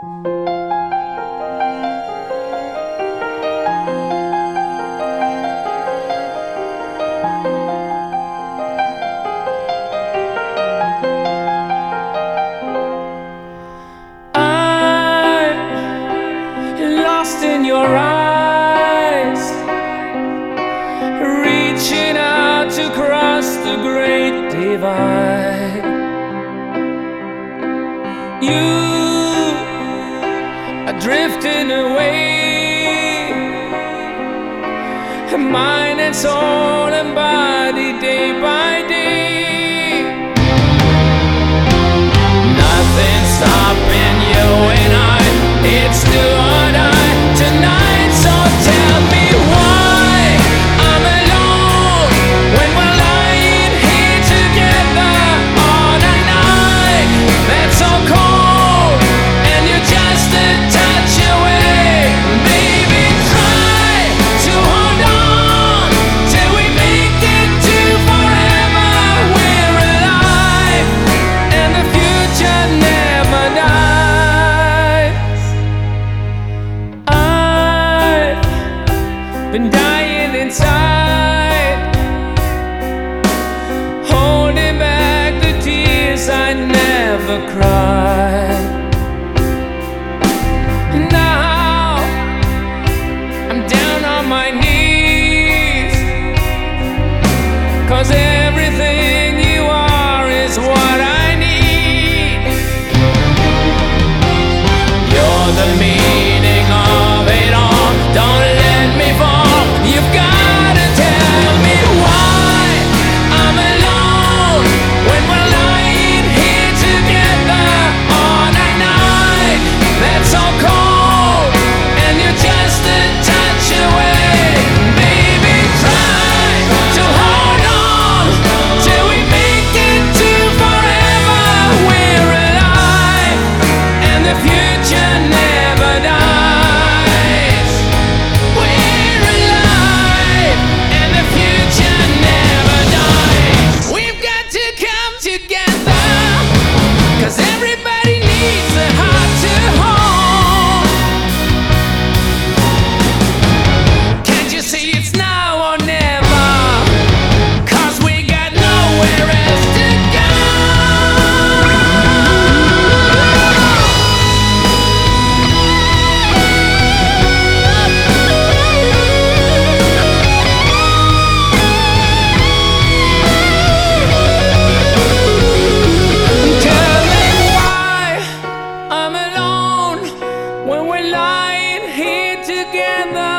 Lost in your eyes, reaching out to cross the great divide. You are drifting away, mind and soul and body, day by day. Nothing's stopping you and I, it's do or die tonight. So tell me why I'm alone when we're lying here together on a night that's so cold and you're just a touch away. Baby, try to hold on till we make it to forever. We're alive and the future never dies. I've been dying inside, holding back the tears I never cried. Now I'm down on my knees, 'cause everything you are is what I need. You're the meaning of it all, don't let me fall. You've gotta tell me why I'm alone when we're lying here together on a night that's so cold and you're just a touch away. Baby, try to hold on till we make it to forever. We're alive and the future never dies. We're alive and the future never dies. We've got to come together, 'cause everybody needs a heart to hold. Can't you see it's now or never? 'Cause we got nowhere else to go. Tell me why I'm alone when we're lying here together